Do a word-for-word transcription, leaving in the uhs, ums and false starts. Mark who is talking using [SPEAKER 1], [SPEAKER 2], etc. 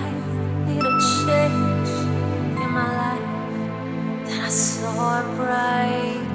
[SPEAKER 1] I need a change in my life. Then I saw a bright